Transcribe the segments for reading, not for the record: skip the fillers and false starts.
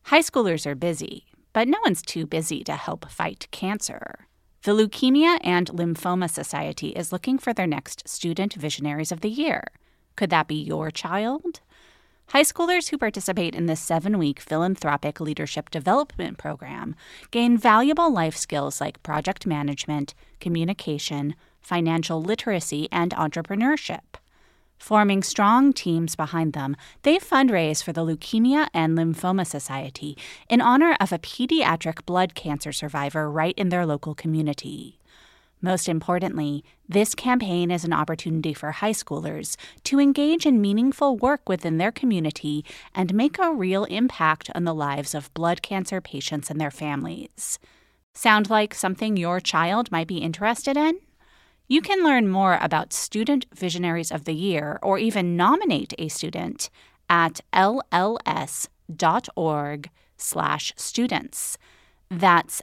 High schoolers are busy, but no one's too busy to help fight cancer. The Leukemia and Lymphoma Society is looking for their next Student Visionaries of the Year. Could that be your child? High schoolers who participate in this 7-week philanthropic leadership development program gain valuable life skills like project management, communication, financial literacy, and entrepreneurship. Forming strong teams behind them, they fundraise for the Leukemia and Lymphoma Society in honor of a pediatric blood cancer survivor right in their local community. Most importantly, this campaign is an opportunity for high schoolers to engage in meaningful work within their community and make a real impact on the lives of blood cancer patients and their families. Sound like something your child might be interested in? You can learn more about Student Visionaries of the Year or even nominate a student at lls.org/students. That's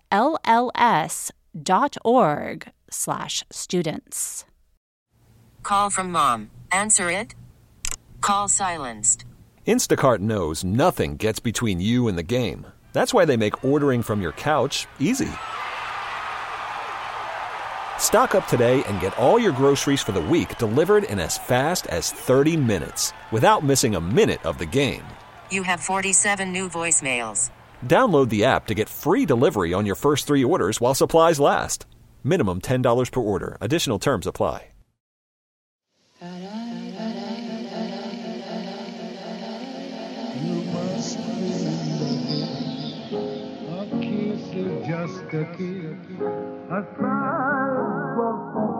lls.org/students. Call from mom. Answer it. Call silenced. Instacart knows nothing gets between you and the game. That's why they make ordering from your couch easy. Stock up today and get all your groceries for the week delivered in as fast as 30 minutes without missing a minute of the game. You have 47 new voicemails. Download the app to get free delivery on your first 3 orders while supplies last. Minimum $10 per order. Additional terms apply. You must remember, a kiss is just a kiss, a smile was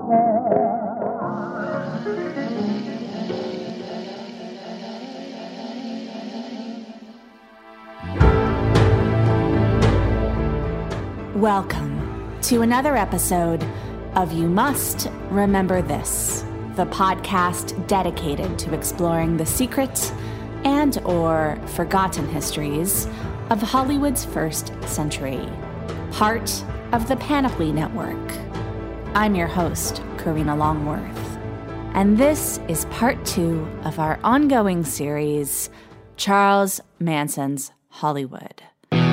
Welcome to another episode of You Must Remember This, the podcast dedicated to exploring the secret and or forgotten histories of Hollywood's first century, part of the Panoply Network. I'm your host, Karina Longworth, and this is part 2 of our ongoing series, Charles Manson's Hollywood.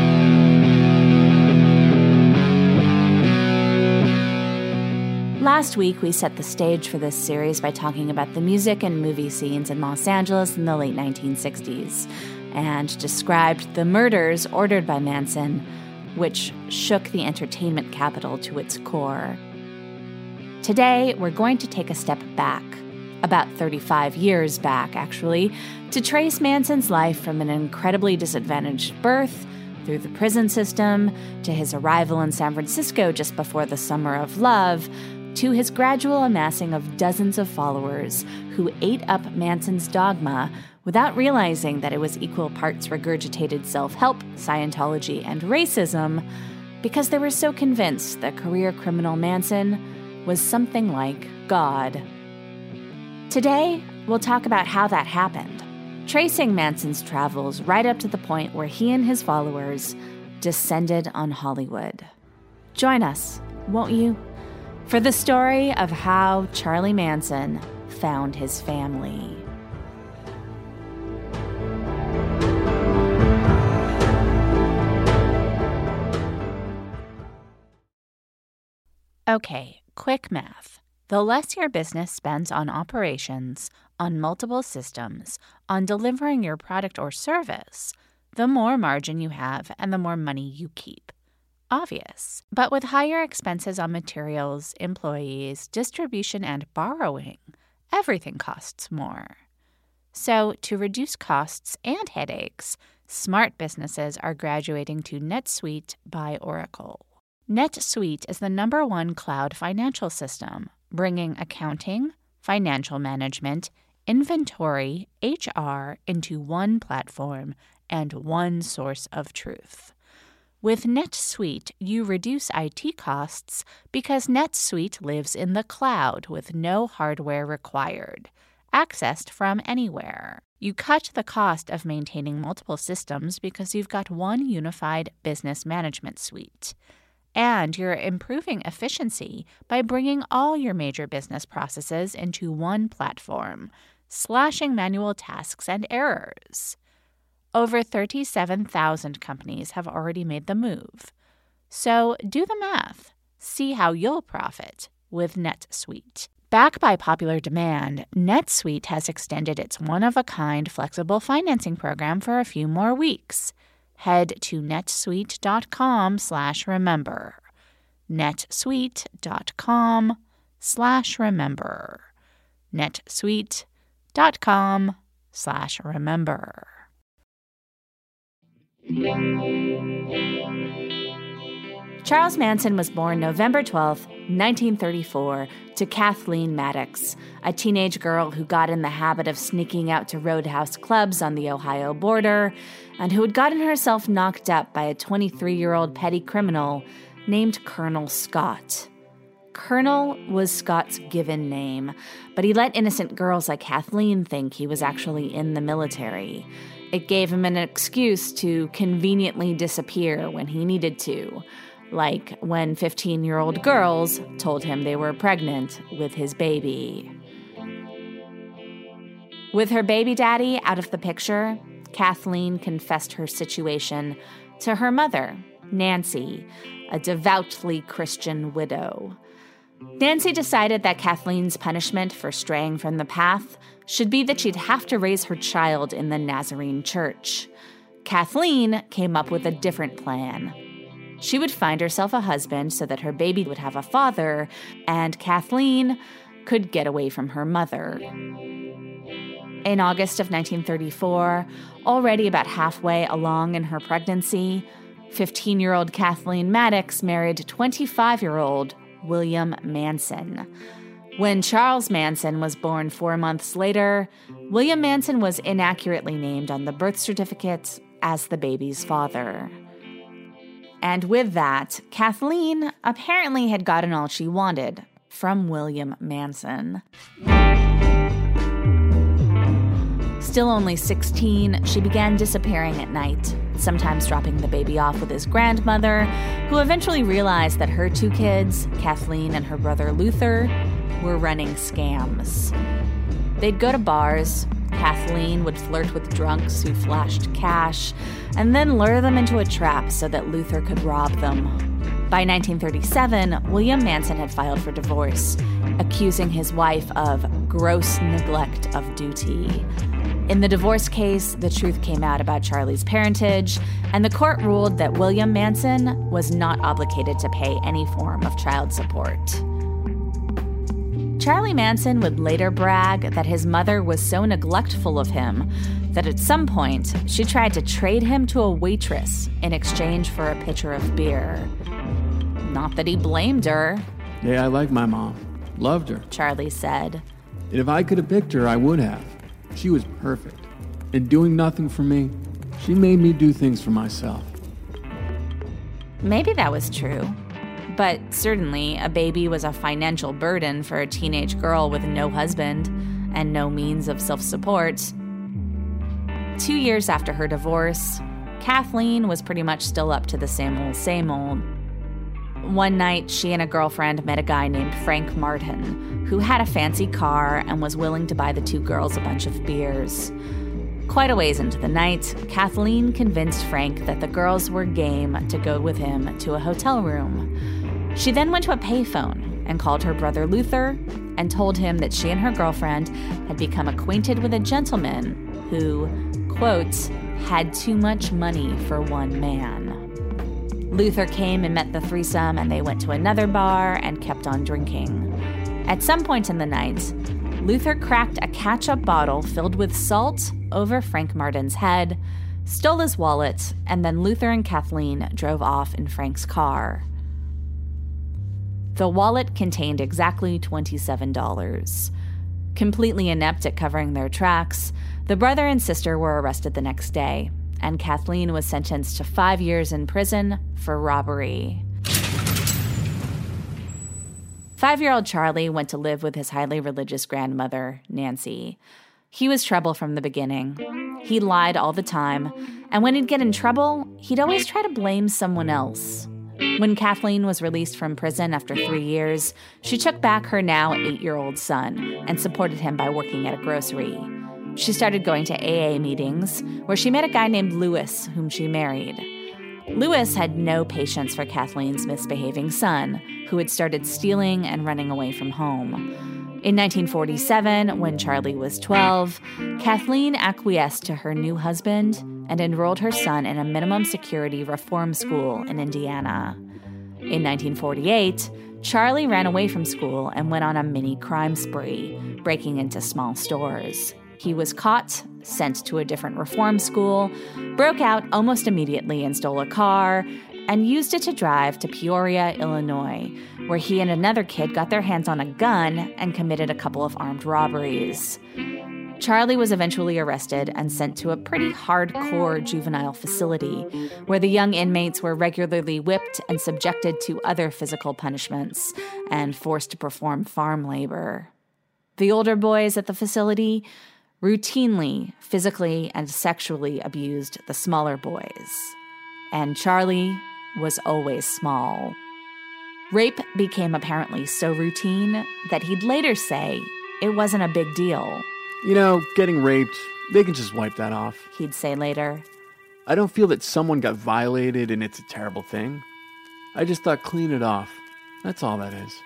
Last week, we set the stage for this series by talking about the music and movie scenes in Los Angeles in the late 1960s, and described the murders ordered by Manson, which shook the entertainment capital to its core. Today, we're going to take a step back, about 35 years back, actually, to trace Manson's life from an incredibly disadvantaged birth through the prison system, to his arrival in San Francisco just before the Summer of Love, to his gradual amassing of dozens of followers who ate up Manson's dogma without realizing that it was equal parts regurgitated self-help, Scientology, and racism, because they were so convinced that career criminal Manson was something like God. Today, we'll talk about how that happened, tracing Manson's travels right up to the point where he and his followers descended on Hollywood. Join us, won't you, for the story of how Charlie Manson found his family. Okay, quick math. The less your business spends on operations, on multiple systems, on delivering your product or service, the more margin you have and the more money you keep. Obvious. But with higher expenses on materials, employees, distribution, and borrowing, everything costs more. So, to reduce costs and headaches, smart businesses are graduating to NetSuite by Oracle. NetSuite is the #1 cloud financial system, bringing accounting, financial management, inventory, HR into one platform and one source of truth. With NetSuite, you reduce IT costs because NetSuite lives in the cloud with no hardware required, accessed from anywhere. You cut the cost of maintaining multiple systems because you've got one unified business management suite. And you're improving efficiency by bringing all your major business processes into one platform, slashing manual tasks and errors. over 37,000 companies have already made the move. So do the math. See how you'll profit with NetSuite. Backed by popular demand, NetSuite has extended its one-of-a-kind flexible financing program for a few more weeks. Head to netsuite.com/remember. netsuite.com/remember. netsuite.com/remember. Charles Manson was born November 12, 1934, to Kathleen Maddox, a teenage girl who got in the habit of sneaking out to roadhouse clubs on the Ohio border and who had gotten herself knocked up by a 23-year-old petty criminal named Colonel Scott. Colonel was Scott's given name, but he let innocent girls like Kathleen think he was actually in the military. It gave him an excuse to conveniently disappear when he needed to, like when 15-year-old girls told him they were pregnant with his baby. With her baby daddy out of the picture, Kathleen confessed her situation to her mother, Nancy, a devoutly Christian widow. Nancy decided that Kathleen's punishment for straying from the path should be that she'd have to raise her child in the Nazarene church. Kathleen came up with a different plan. She would find herself a husband so that her baby would have a father, and Kathleen could get away from her mother. In August of 1934, already about halfway along in her pregnancy, 15-year-old Kathleen Maddox married 25-year-old William Manson. When Charles Manson was born 4 months later, William Manson was inaccurately named on the birth certificate as the baby's father. And with that, Kathleen apparently had gotten all she wanted from William Manson. Still only 16, she began disappearing at night, sometimes dropping the baby off with his grandmother, who eventually realized that her two kids, Kathleen and her brother Luther, were running scams. They'd go to bars. Kathleen would flirt with drunks who flashed cash, and then lure them into a trap so that Luther could rob them. By 1937, William Manson had filed for divorce, accusing his wife of gross neglect of duty. In the divorce case, the truth came out about Charlie's parentage, and the court ruled that William Manson was not obligated to pay any form of child support. Charlie Manson would later brag that his mother was so neglectful of him that at some point she tried to trade him to a waitress in exchange for a pitcher of beer. Not that he blamed her. Yeah, I like my mom. Loved her. Charlie said. And if I could have picked her, I would have. She was perfect. And doing nothing for me, she made me do things for myself. Maybe that was true. But certainly, a baby was a financial burden for a teenage girl with no husband and no means of self-support. 2 years after her divorce, Kathleen was pretty much still up to the same old. One night, she and a girlfriend met a guy named Frank Martin, who had a fancy car and was willing to buy the two girls a bunch of beers. Quite a ways into the night, Kathleen convinced Frank that the girls were game to go with him to a hotel room. She then went to a payphone and called her brother Luther and told him that she and her girlfriend had become acquainted with a gentleman who, quote, had too much money for one man. Luther came and met the threesome, and they went to another bar and kept on drinking. At some point in the night, Luther cracked a ketchup bottle filled with salt over Frank Martin's head, stole his wallet, and then Luther and Kathleen drove off in Frank's car. The wallet contained exactly $27. Completely inept at covering their tracks, the brother and sister were arrested the next day, and Kathleen was sentenced to 5 years in prison for robbery. 5-year-old Charlie went to live with his highly religious grandmother, Nancy. He was trouble from the beginning. He lied all the time, and when he'd get in trouble, he'd always try to blame someone else. When Kathleen was released from prison after 3 years, she took back her now 8-year-old son and supported him by working at a grocery. She started going to AA meetings, where she met a guy named Louis, whom she married. Louis had no patience for Kathleen's misbehaving son, who had started stealing and running away from home. In 1947, when Charlie was 12, Kathleen acquiesced to her new husband and enrolled her son in a minimum security reform school in Indiana. In 1948, Charlie ran away from school and went on a mini crime spree, breaking into small stores. He was caught, sent to a different reform school, broke out almost immediately and stole a car, and used it to drive to Peoria, Illinois, where he and another kid got their hands on a gun and committed a couple of armed robberies. Charlie was eventually arrested and sent to a pretty hardcore juvenile facility, where the young inmates were regularly whipped and subjected to other physical punishments and forced to perform farm labor. The older boys at the facility routinely physically and sexually abused the smaller boys. And Charlie was always small. Rape became apparently so routine that he'd later say it wasn't a big deal. You know, getting raped, they can just wipe that off. He'd say later. I don't feel that someone got violated and it's a terrible thing. I just thought clean it off. That's all that is.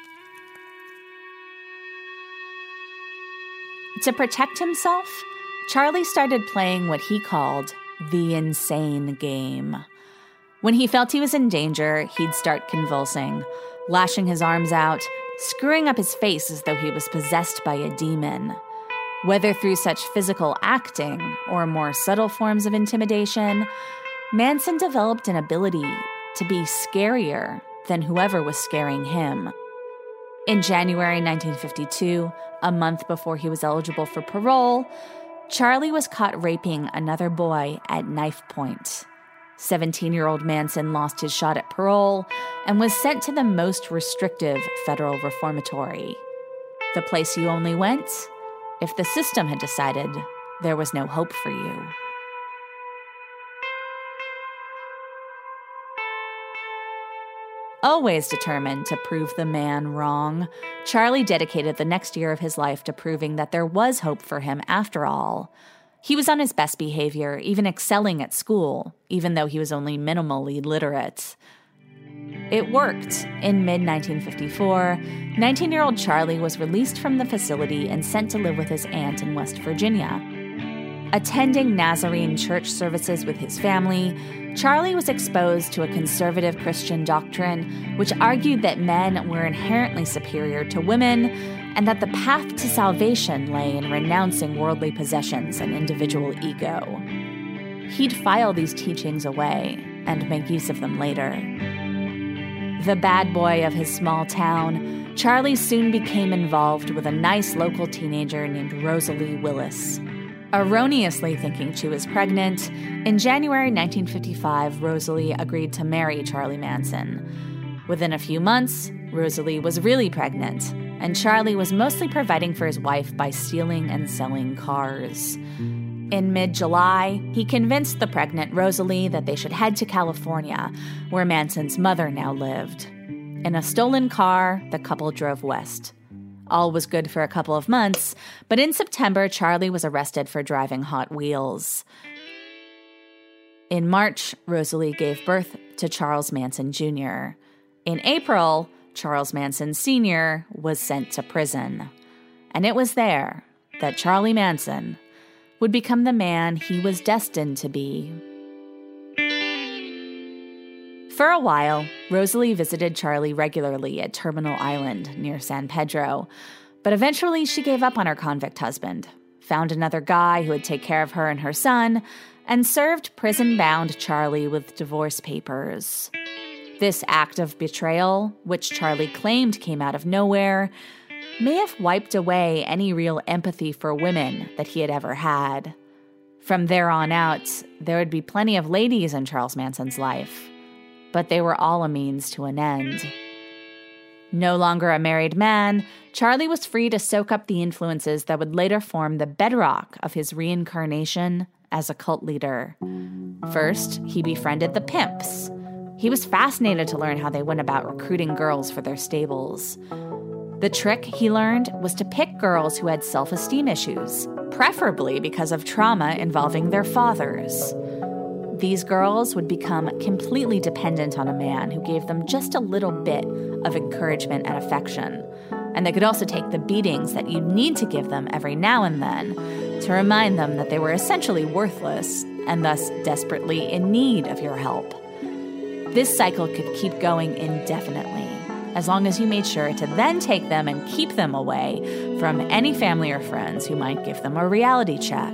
To protect himself, Charlie started playing what he called the insane game. When he felt he was in danger, he'd start convulsing, lashing his arms out, screwing up his face as though he was possessed by a demon. Whether through such physical acting or more subtle forms of intimidation, Manson developed an ability to be scarier than whoever was scaring him. In January 1952, a month before he was eligible for parole, Charlie was caught raping another boy at knife point. 17-year-old Manson lost his shot at parole and was sent to the most restrictive federal reformatory. The place you only went if the system had decided there was no hope for you. Always determined to prove the man wrong, Charlie dedicated the next year of his life to proving that there was hope for him after all. He was on his best behavior, even excelling at school, even though he was only minimally literate. It worked. In mid-1954, 19-year-old Charlie was released from the facility and sent to live with his aunt in West Virginia. Attending Nazarene church services with his family, Charlie was exposed to a conservative Christian doctrine which argued that men were inherently superior to women and that the path to salvation lay in renouncing worldly possessions and individual ego. He'd file these teachings away and make use of them later. The bad boy of his small town, Charlie soon became involved with a nice local teenager named Rosalie Willis. Erroneously thinking she was pregnant, in January 1955, Rosalie agreed to marry Charlie Manson. Within a few months, Rosalie was really pregnant, and Charlie was mostly providing for his wife by stealing and selling cars. In mid-July, he convinced the pregnant Rosalie that they should head to California, where Manson's mother now lived. In a stolen car, the couple drove west. All was good for a couple of months, but in September, Charlie was arrested for driving Hot Wheels. In March, Rosalie gave birth to Charles Manson Jr. In April, Charles Manson Sr. was sent to prison. And it was there that Charlie Manson would become the man he was destined to be. For a while, Rosalie visited Charlie regularly at Terminal Island near San Pedro, but eventually she gave up on her convict husband, found another guy who would take care of her and her son, and served prison-bound Charlie with divorce papers. This act of betrayal, which Charlie claimed came out of nowhere, may have wiped away any real empathy for women that he had ever had. From there on out, there would be plenty of ladies in Charles Manson's life, but they were all a means to an end. No longer a married man, Charlie was free to soak up the influences that would later form the bedrock of his reincarnation as a cult leader. First, he befriended the pimps. He was fascinated to learn how they went about recruiting girls for their stables. The trick, he learned, was to pick girls who had self-esteem issues, preferably because of trauma involving their fathers. These girls would become completely dependent on a man who gave them just a little bit of encouragement and affection. And they could also take the beatings that you'd need to give them every now and then to remind them that they were essentially worthless and thus desperately in need of your help. This cycle could keep going indefinitely, as long as you made sure to then take them and keep them away from any family or friends who might give them a reality check.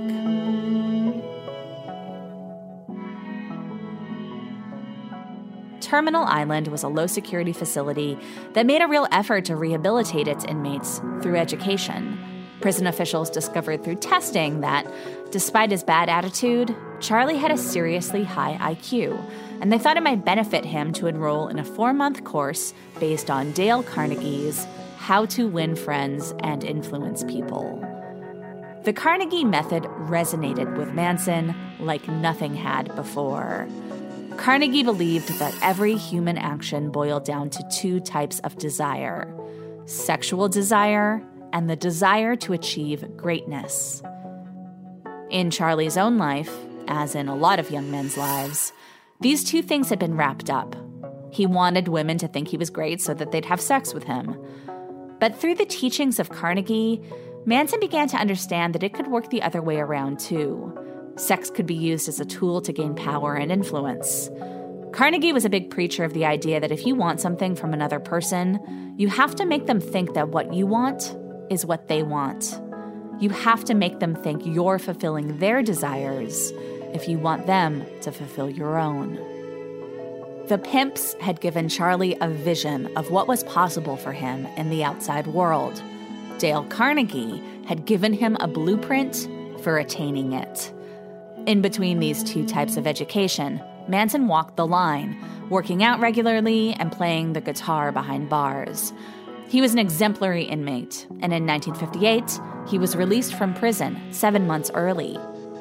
Terminal Island was a low-security facility that made a real effort to rehabilitate its inmates through education. Prison officials discovered through testing that, despite his bad attitude, Charlie had a seriously high IQ, and they thought it might benefit him to enroll in a 4-month course based on Dale Carnegie's How to Win Friends and Influence People. The Carnegie method resonated with Manson like nothing had before. Carnegie believed that every human action boiled down to 2 types of desire: sexual desire and the desire to achieve greatness. In Charlie's own life, as in a lot of young men's lives, these 2 things had been wrapped up. He wanted women to think he was great so that they'd have sex with him. But through the teachings of Carnegie, Manson began to understand that it could work the other way around too. Sex could be used as a tool to gain power and influence. Carnegie was a big preacher of the idea that if you want something from another person, you have to make them think that what you want is what they want. You have to make them think you're fulfilling their desires if you want them to fulfill your own. The pimps had given Charlie a vision of what was possible for him in the outside world. Dale Carnegie had given him a blueprint for attaining it. In between these 2 types of education, Manson walked the line, working out regularly and playing the guitar behind bars. He was an exemplary inmate, and in 1958, he was released from prison 7 months early.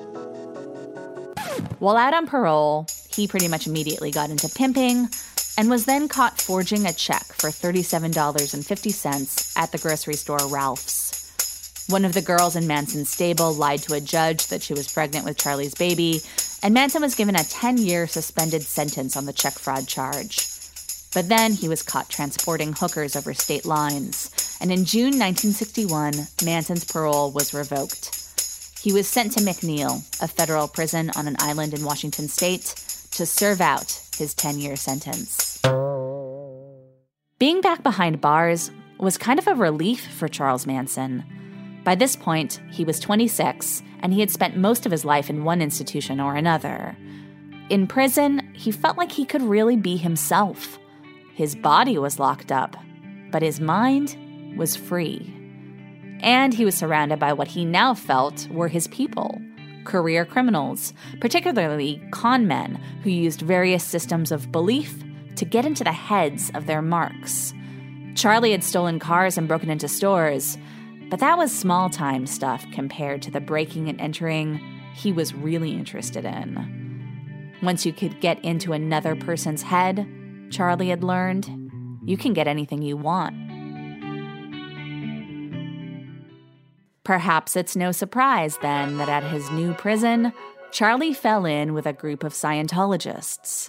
While out on parole, he pretty much immediately got into pimping and was then caught forging a check for $37.50 at the grocery store Ralph's. One of the girls in Manson's stable lied to a judge that she was pregnant with Charlie's baby, and Manson was given a 10-year suspended sentence on the check fraud charge. But then he was caught transporting hookers over state lines, and in June 1961, Manson's parole was revoked. He was sent to McNeil, a federal prison on an island in Washington state, to serve out his 10-year sentence. Being back behind bars was kind of a relief for Charles Manson. By this point, he was 26, and he had spent most of his life in one institution or another. In prison, he felt like he could really be himself. His body was locked up, but his mind was free. And he was surrounded by what he now felt were his people, career criminals, particularly con men who used various systems of belief to get into the heads of their marks. Charlie had stolen cars and broken into stores, but that was small-time stuff compared to the breaking and entering he was really interested in. Once you could get into another person's head, Charlie had learned, you can get anything you want. Perhaps it's no surprise, then, that at his new prison, Charlie fell in with a group of Scientologists.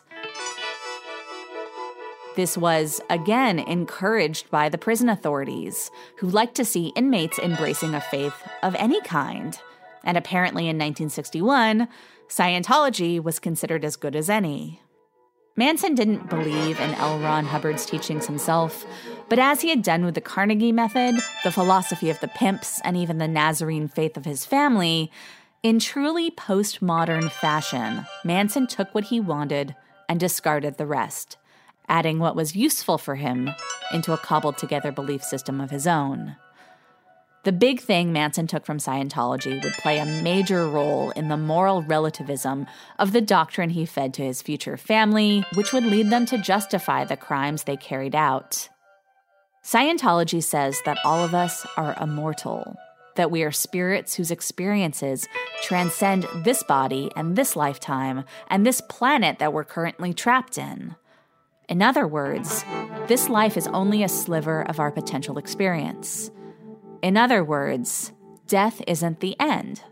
This was, again, encouraged by the prison authorities, who liked to see inmates embracing a faith of any kind. And apparently in 1961, Scientology was considered as good as any. Manson didn't believe in L. Ron Hubbard's teachings himself, but as he had done with the Carnegie method, the philosophy of the pimps, and even the Nazarene faith of his family, in truly postmodern fashion, Manson took what he wanted and discarded the rest, adding what was useful for him into a cobbled-together belief system of his own. The big thing Manson took from Scientology would play a major role in the moral relativism of the doctrine he fed to his future family, which would lead them to justify the crimes they carried out. Scientology says that all of us are immortal, that we are spirits whose experiences transcend this body and this lifetime and this planet that we're currently trapped in. In other words, this life is only a sliver of our potential experience. In other words, death isn't the end.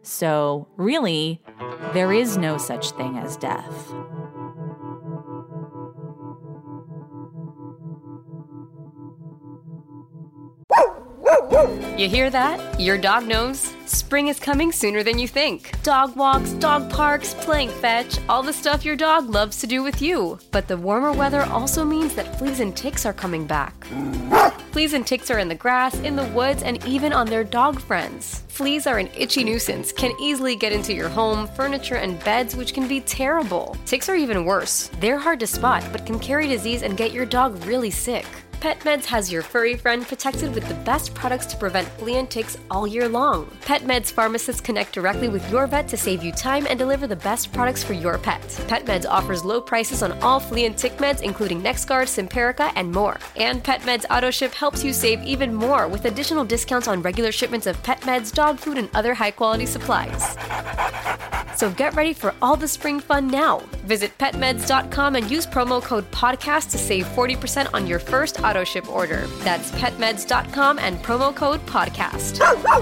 So, really, there is no such thing as death. You hear that? Your dog knows. Spring is coming sooner than you think. Dog walks, dog parks, playing fetch, all the stuff your dog loves to do with you. But the warmer weather also means that fleas and ticks are coming back. Fleas and ticks are in the grass, in the woods, and even on their dog friends. Fleas are an itchy nuisance, can easily get into your home, furniture, and beds, which can be terrible. Ticks are even worse. They're hard to spot, but can carry disease and get your dog really sick. PetMeds has your furry friend protected with the best products to prevent flea and ticks all year long. PetMeds pharmacists connect directly with your vet to save you time and deliver the best products for your pet. PetMeds offers low prices on all flea and tick meds, including NexGard, Simparica, and more. And PetMeds AutoShip helps you save even more with additional discounts on regular shipments of pet meds, dog food, and other high-quality supplies. So get ready for all the spring fun now. Visit petmeds.com and use promo code PODCAST to save 40% on your first AutoShip order. That's petmeds.com and promo code PODCAST.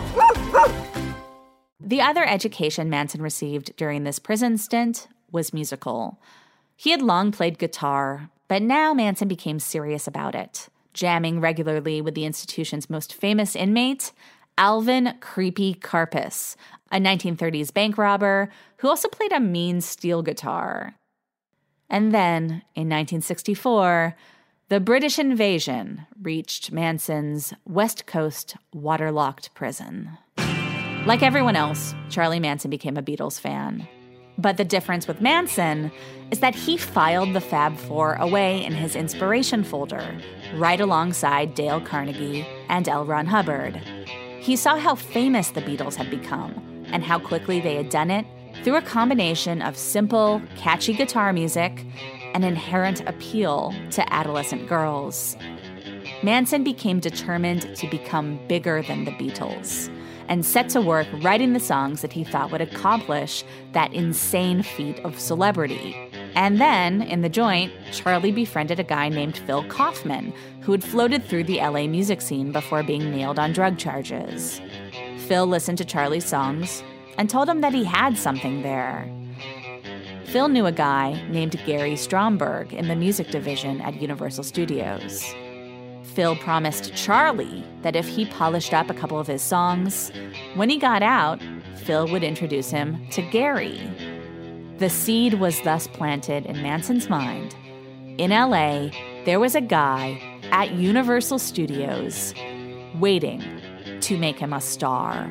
The other education Manson received during this prison stint was musical. He had long played guitar, but now Manson became serious about it, jamming regularly with the institution's most famous inmate, Alvin Creepy Karpis, a 1930s bank robber who also played a mean steel guitar. And then, in 1964, the British invasion reached Manson's West Coast waterlocked prison. Like everyone else, Charlie Manson became a Beatles fan. But the difference with Manson is that he filed the Fab Four away in his inspiration folder, right alongside Dale Carnegie and L. Ron Hubbard. He saw how famous the Beatles had become and how quickly they had done it through a combination of simple, catchy guitar music and inherent appeal to adolescent girls. Manson became determined to become bigger than the Beatles and set to work writing the songs that he thought would accomplish that insane feat of celebrity. And then, in the joint, Charlie befriended a guy named Phil Kaufman, who had floated through the LA music scene before being nailed on drug charges. Phil listened to Charlie's songs and told him that he had something there. Phil knew a guy named Gary Stromberg in the music division at Universal Studios. Phil promised Charlie that if he polished up a couple of his songs, when he got out, Phil would introduce him to Gary. The seed was thus planted in Manson's mind. In LA, there was a guy at Universal Studios waiting to make him a star.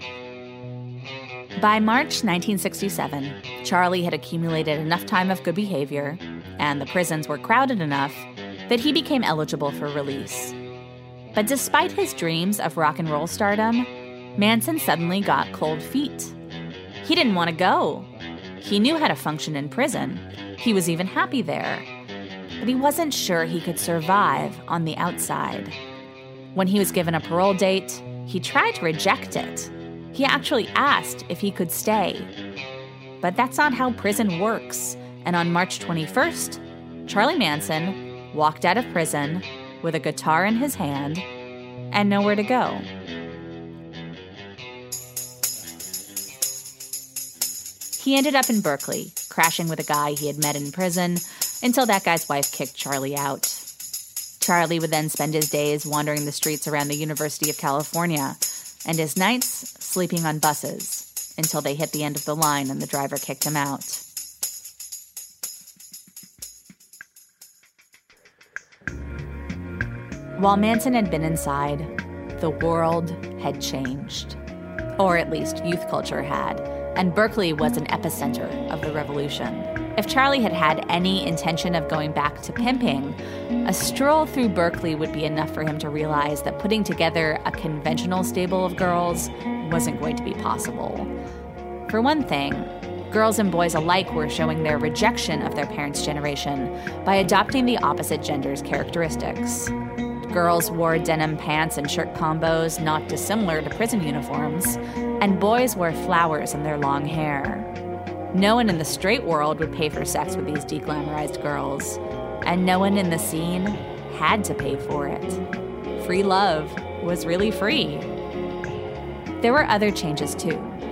By March 1967, Charlie had accumulated enough time of good behavior, and the prisons were crowded enough that he became eligible for release. But despite his dreams of rock and roll stardom, Manson suddenly got cold feet. He didn't want to go. He knew how to function in prison. He was even happy there. But he wasn't sure he could survive on the outside. When he was given a parole date, he tried to reject it. He actually asked if he could stay. But that's not how prison works. And on March 21st, Charlie Manson walked out of prison with a guitar in his hand and nowhere to go. He ended up in Berkeley, crashing with a guy he had met in prison until that guy's wife kicked Charlie out. Charlie would then spend his days wandering the streets around the University of California and his nights sleeping on buses until they hit the end of the line and the driver kicked him out. While Manson had been inside, the world had changed. Or at least youth culture had, and Berkeley was an epicenter of the revolution. If Charlie had had any intention of going back to pimping, a stroll through Berkeley would be enough for him to realize that putting together a conventional stable of girls wasn't going to be possible. For one thing, girls and boys alike were showing their rejection of their parents' generation by adopting the opposite gender's characteristics. Girls wore denim pants and shirt combos not dissimilar to prison uniforms, and boys wore flowers in their long hair. No one in the straight world would pay for sex with these deglamorized girls, and no one in the scene had to pay for it. Free love was really free. There were other changes too.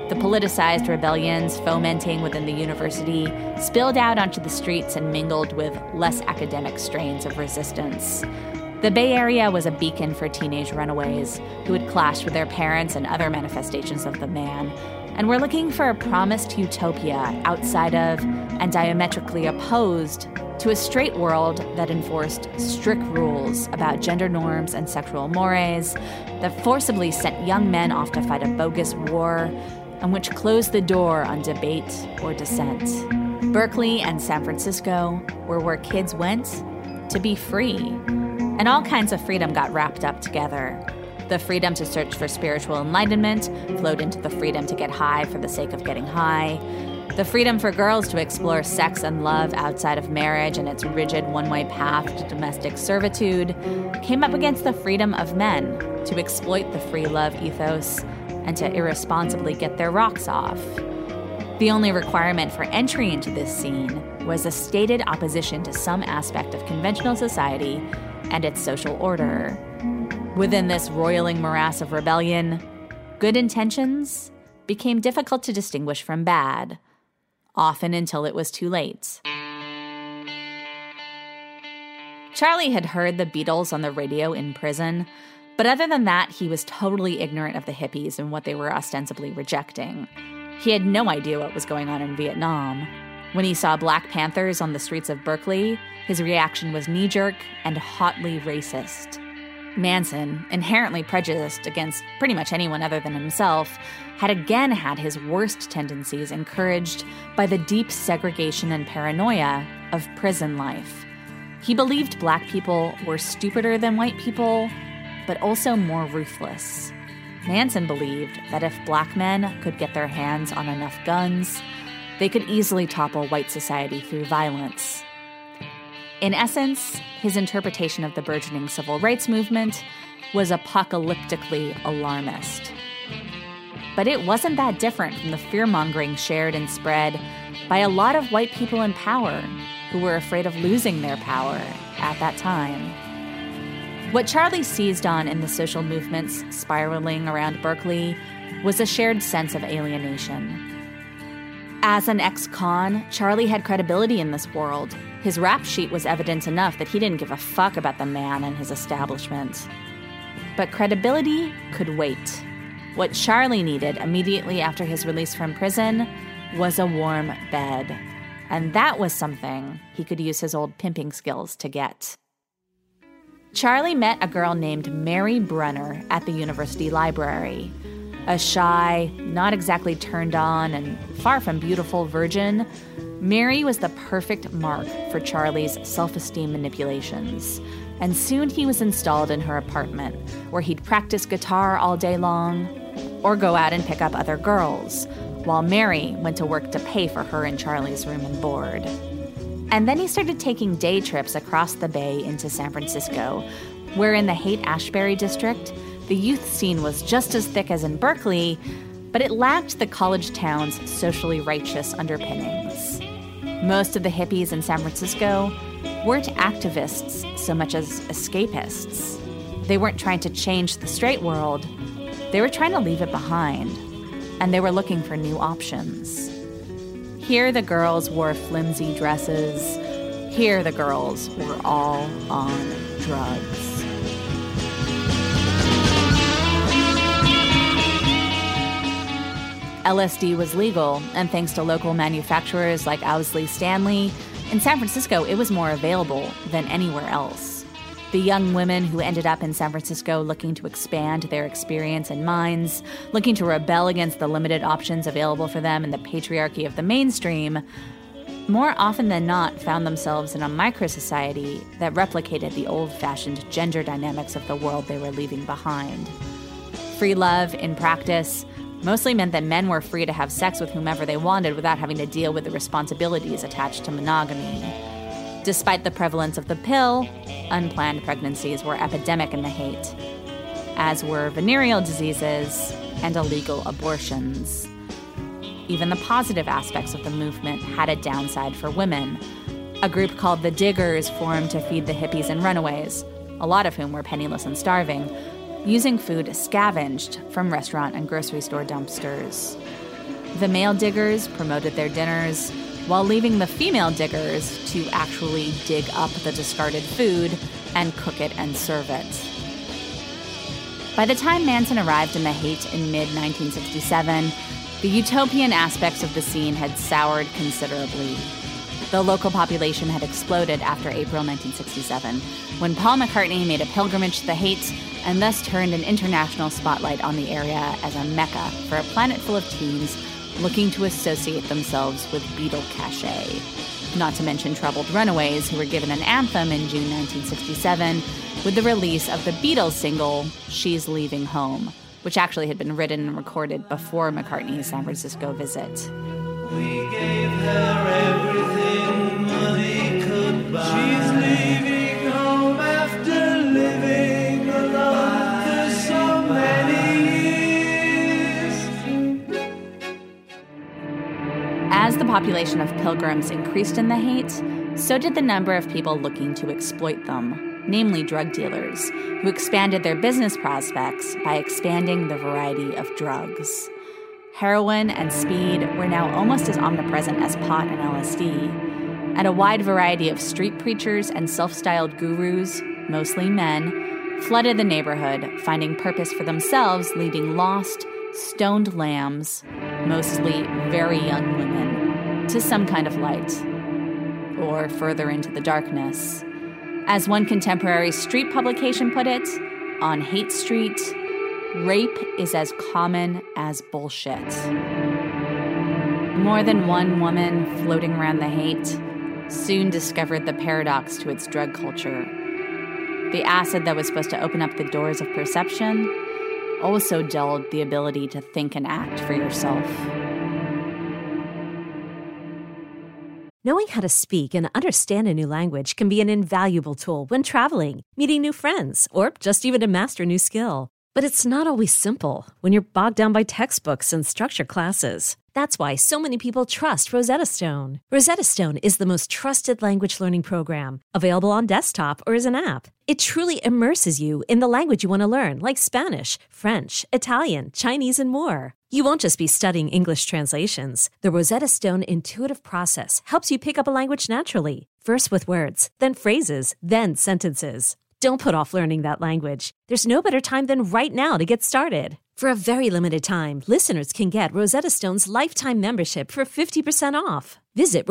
The politicized rebellions fomenting within the university spilled out onto the streets and mingled with less academic strains of resistance. The Bay Area was a beacon for teenage runaways who had clashed with their parents and other manifestations of the man, and were looking for a promised utopia outside of and diametrically opposed to a straight world that enforced strict rules about gender norms and sexual mores, that forcibly sent young men off to fight a bogus war, and which closed the door on debate or dissent. Berkeley and San Francisco were where kids went to be free. And all kinds of freedom got wrapped up together. The freedom to search for spiritual enlightenment flowed into the freedom to get high for the sake of getting high. The freedom for girls to explore sex and love outside of marriage and its rigid one-way path to domestic servitude came up against the freedom of men to exploit the free love ethos and to irresponsibly get their rocks off. The only requirement for entry into this scene was a stated opposition to some aspect of conventional society and its social order. Within this roiling morass of rebellion, good intentions became difficult to distinguish from bad, often until it was too late. Charlie had heard the Beatles on the radio in prison, but other than that, he was totally ignorant of the hippies and what they were ostensibly rejecting. He had no idea what was going on in Vietnam. When he saw Black Panthers on the streets of Berkeley, his reaction was knee-jerk and hotly racist. Manson, inherently prejudiced against pretty much anyone other than himself, had again had his worst tendencies encouraged by the deep segregation and paranoia of prison life. He believed Black people were stupider than white people, but also more ruthless. Manson believed that if Black men could get their hands on enough guns, they could easily topple white society through violence. In essence, his interpretation of the burgeoning civil rights movement was apocalyptically alarmist. But it wasn't that different from the fear-mongering shared and spread by a lot of white people in power who were afraid of losing their power at that time. What Charlie seized on in the social movements spiraling around Berkeley was a shared sense of alienation. As an ex-con, Charlie had credibility in this world. His rap sheet was evidence enough that he didn't give a fuck about the man and his establishment. But credibility could wait. What Charlie needed immediately after his release from prison was a warm bed. And that was something he could use his old pimping skills to get. Charlie met a girl named Mary Brunner at the university library. A shy, not exactly turned on, and far from beautiful virgin, Mary was the perfect mark for Charlie's self-esteem manipulations. And soon he was installed in her apartment, where he'd practice guitar all day long, or go out and pick up other girls, while Mary went to work to pay for her and Charlie's room and board. And then he started taking day trips across the bay into San Francisco, where in the Haight-Ashbury district, the youth scene was just as thick as in Berkeley, but it lacked the college town's socially righteous underpinnings. Most of the hippies in San Francisco weren't activists so much as escapists. They weren't trying to change the straight world. They were trying to leave it behind, and they were looking for new options. Here the girls wore flimsy dresses. Here the girls were all on drugs. LSD was legal, and thanks to local manufacturers like Owsley Stanley, in San Francisco it was more available than anywhere else. The young women who ended up in San Francisco looking to expand their experience and minds, looking to rebel against the limited options available for them in the patriarchy of the mainstream, more often than not found themselves in a micro-society that replicated the old-fashioned gender dynamics of the world they were leaving behind. Free love, in practice, mostly meant that men were free to have sex with whomever they wanted without having to deal with the responsibilities attached to monogamy. Despite the prevalence of the pill, unplanned pregnancies were epidemic in the Haight, as were venereal diseases and illegal abortions. Even the positive aspects of the movement had a downside for women. A group called the Diggers formed to feed the hippies and runaways, a lot of whom were penniless and starving, using food scavenged from restaurant and grocery store dumpsters. The male diggers promoted their dinners, while leaving the female diggers to actually dig up the discarded food and cook it and serve it. By the time Manson arrived in the Haight in mid-1967, the utopian aspects of the scene had soured considerably. The local population had exploded after April 1967, when Paul McCartney made a pilgrimage to the Haight and thus turned an international spotlight on the area as a mecca for a planet full of teens looking to associate themselves with Beatle cachet. Not to mention troubled runaways who were given an anthem in June 1967 with the release of the Beatles single, She's Leaving Home, which actually had been written and recorded before McCartney's San Francisco visit. We gave her everything money could buy. She's leaving home after living alone for so many years. As the population of pilgrims increased in the Haight, so did the number of people looking to exploit them, namely drug dealers, who expanded their business prospects by expanding the variety of drugs. Heroin and speed were now almost as omnipresent as pot and LSD, and a wide variety of street preachers and self-styled gurus, mostly men, flooded the neighborhood, finding purpose for themselves, leading lost, stoned lambs, mostly very young women, to some kind of light, or further into the darkness. As one contemporary street publication put it, on Haight Street, rape is as common as bullshit. More than one woman floating around the Haight soon discovered the paradox to its drug culture. The acid that was supposed to open up the doors of perception also dulled the ability to think and act for yourself. Knowing how to speak and understand a new language can be an invaluable tool when traveling, meeting new friends, or just even to master a new skill. But it's not always simple when you're bogged down by textbooks and structured classes. That's why so many people trust Rosetta Stone. Rosetta Stone is the most trusted language learning program, available on desktop or as an app. It truly immerses you in the language you want to learn, like Spanish, French, Italian, Chinese, and more. You won't just be studying English translations. The Rosetta Stone intuitive process helps you pick up a language naturally, first with words, then phrases, then sentences. Don't put off learning that language. There's no better time than right now to get started. For a very limited time, listeners can get Rosetta Stone's lifetime membership for 50% off. Visit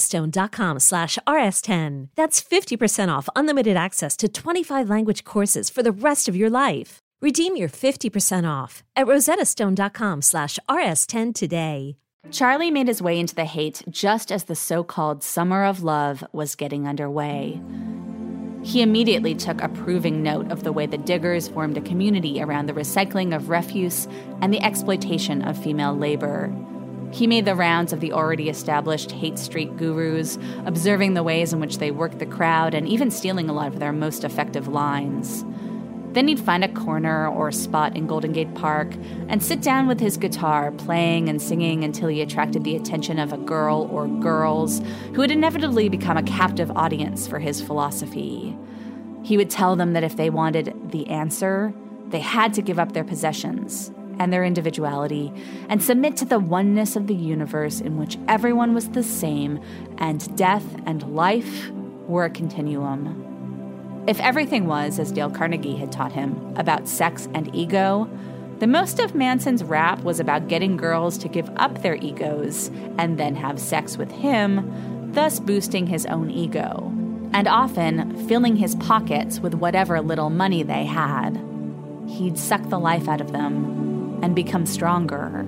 rosettastone.com/rs10. That's 50% off unlimited access to 25 language courses for the rest of your life. Redeem your 50% off at rosettastone.com/rs10 today. Charlie made his way into the Haight just as the so-called Summer of Love was getting underway. He immediately took approving note of the way the diggers formed a community around the recycling of refuse and the exploitation of female labor. He made the rounds of the already established Haight Street gurus, observing the ways in which they worked the crowd and even stealing a lot of their most effective lines. Then he'd find a corner or spot in Golden Gate Park and sit down with his guitar, playing and singing until he attracted the attention of a girl or girls who would inevitably become a captive audience for his philosophy. He would tell them that if they wanted the answer, they had to give up their possessions and their individuality and submit to the oneness of the universe in which everyone was the same and death and life were a continuum. If everything was, as Dale Carnegie had taught him, about sex and ego, then most of Manson's rap was about getting girls to give up their egos and then have sex with him, thus boosting his own ego, and often filling his pockets with whatever little money they had. He'd suck the life out of them and become stronger.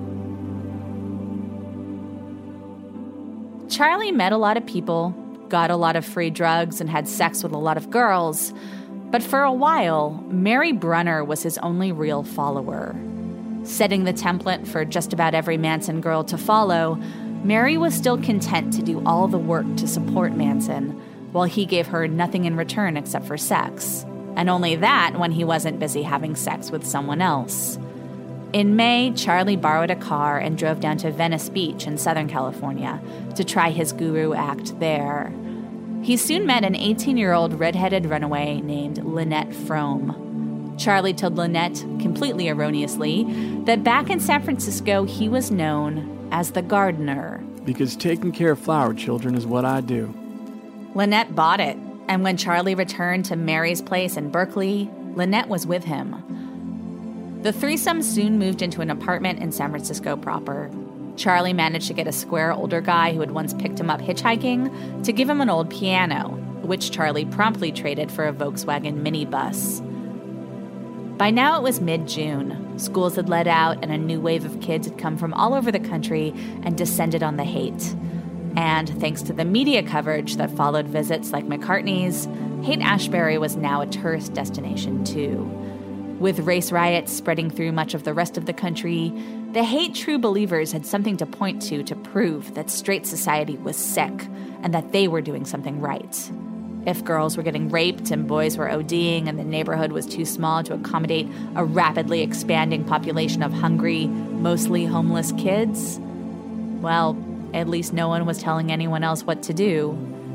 Charlie met a lot of people, got a lot of free drugs, and had sex with a lot of girls. But for a while, Mary Brunner was his only real follower. Setting the template for just about every Manson girl to follow, Mary was still content to do all the work to support Manson, while he gave her nothing in return except for sex. And only that when he wasn't busy having sex with someone else. In May, Charlie borrowed a car and drove down to Venice Beach in Southern California to try his guru act there. He soon met an 18-year-old redheaded runaway named Lynette Frome. Charlie told Lynette, completely erroneously, that back in San Francisco he was known as the gardener. Because taking care of flower children is what I do. Lynette bought it, and when Charlie returned to Mary's place in Berkeley, Lynette was with him. The threesome soon moved into an apartment in San Francisco proper. Charlie managed to get a square older guy who had once picked him up hitchhiking to give him an old piano, which Charlie promptly traded for a Volkswagen minibus. By now it was mid-June. Schools had let out, and a new wave of kids had come from all over the country and descended on the Haight. And thanks to the media coverage that followed visits like McCartney's, Haight-Ashbury was now a tourist destination too. With race riots spreading through much of the rest of the country, the Haight true believers had something to point to prove that straight society was sick and that they were doing something right. If girls were getting raped and boys were ODing and the neighborhood was too small to accommodate a rapidly expanding population of hungry, mostly homeless kids, well, at least no one was telling anyone else what to do.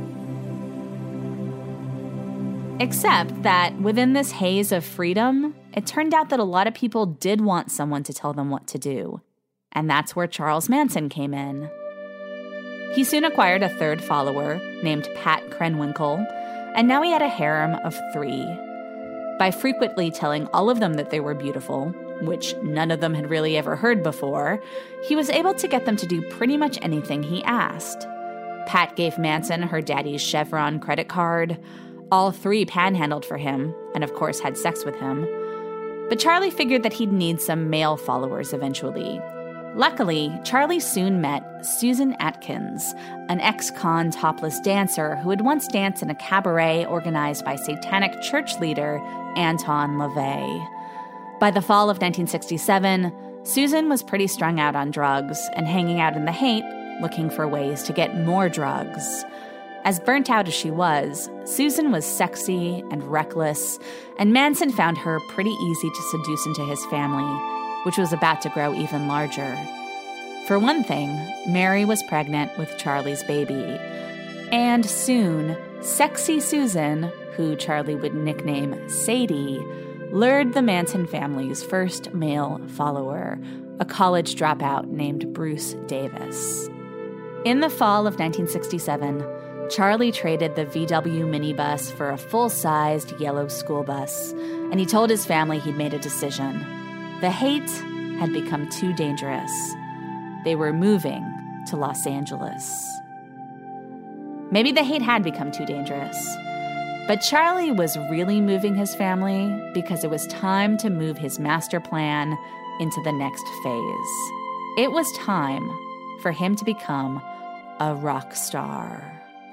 Except that within this haze of freedom, it turned out that a lot of people did want someone to tell them what to do. And that's where Charles Manson came in. He soon acquired a third follower named Pat Krenwinkel, and now he had a harem of 3. By frequently telling all of them that they were beautiful, which none of them had really ever heard before, he was able to get them to do pretty much anything he asked. Pat gave Manson her daddy's Chevron credit card. All 3 panhandled for him, and of course had sex with him. But Charlie figured that he'd need some male followers eventually. Luckily, Charlie soon met Susan Atkins, an ex-con topless dancer who had once danced in a cabaret organized by satanic church leader Anton LaVey. By the fall of 1967, Susan was pretty strung out on drugs and hanging out in the Haight, looking for ways to get more drugs. As burnt out as she was, Susan was sexy and reckless, and Manson found her pretty easy to seduce into his family, which was about to grow even larger. For one thing, Mary was pregnant with Charlie's baby. And soon, sexy Susan, who Charlie would nickname Sadie, lured the Manson family's first male follower, a college dropout named Bruce Davis. In the fall of 1967, Charlie traded the VW minibus for a full-sized yellow school bus, and he told his family he'd made a decision. The Haight had become too dangerous. They were moving to Los Angeles. Maybe the Haight had become too dangerous, but Charlie was really moving his family because it was time to move his master plan into the next phase. It was time for him to become a rock star.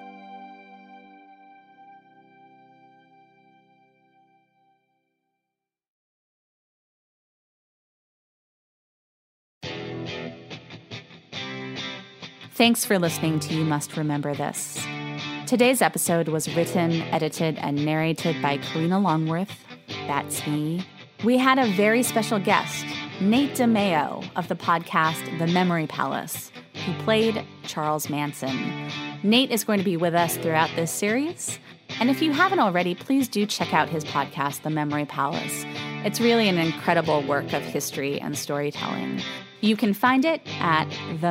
Thanks for listening to You Must Remember This. Today's episode was written, edited, and narrated by Karina Longworth. That's me. We had a very special guest, Nate DeMeo of the podcast The Memory Palace, who played Charles Manson. Nate is going to be with us throughout this series. And if you haven't already, please do check out his podcast, The Memory Palace. It's really an incredible work of history and storytelling. You can find it at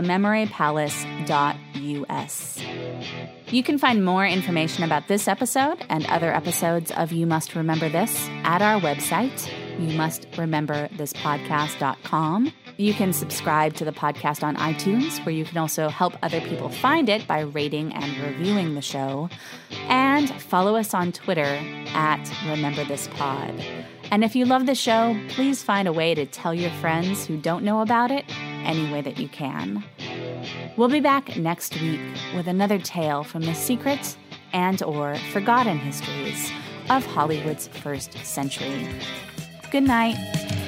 thememorypalace.us. You can find more information about this episode and other episodes of You Must Remember This at our website, youmustrememberthispodcast.com. You can subscribe to the podcast on iTunes, where you can also help other people find it by rating and reviewing the show. And follow us on Twitter at RememberThisPod. And if you love the show, please find a way to tell your friends who don't know about it any way that you can. We'll be back next week with another tale from the secret and/or forgotten histories of Hollywood's first century. Good night.